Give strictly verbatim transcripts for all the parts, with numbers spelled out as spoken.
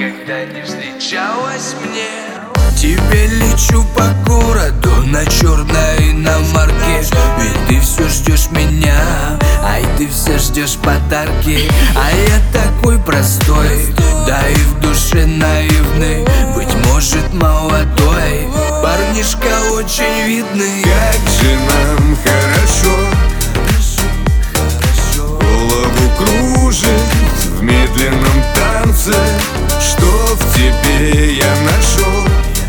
никогда не встречалась мне. Тебе лечу по городу на черной иномарке, ведь ты все ждешь меня, ай, ты все ждешь подарки. А я такой простой, да и в душе наивный, быть может молодой, парнишка очень видный. Как же нам хорошо, голову кружит в медленном танце. Что в тебе я нашел,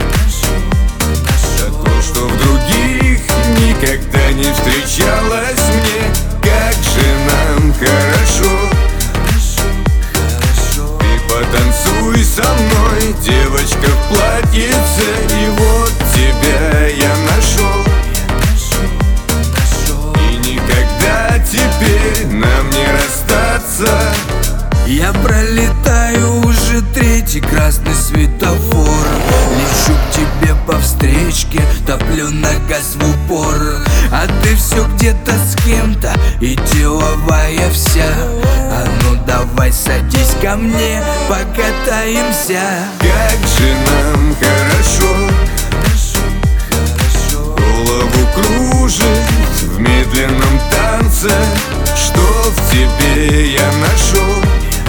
то, что в других никогда не встречалось мне. Как же нам хорошо, ты потанцуй со мной, девочка в платьице, и вот тебя я нашел. И никогда теперь нам не расстаться. Я пролетаю уже третий красный светофор, лечу к тебе по встречке, топлю на газ в упор. А ты все где-то с кем-то и деловая вся. А ну давай садись ко мне, покатаемся. Как же нам хорошо, голову кружит в медленном танце. Что в тебе я нашел,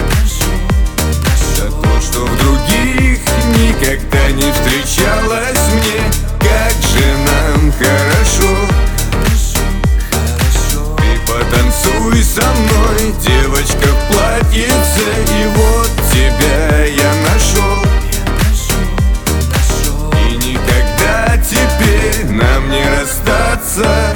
что в других никогда не встречалось мне. Как же нам хорошо, ты потанцуй со мной, девочка в платьице, и вот тебя я нашел. И никогда теперь нам не расстаться.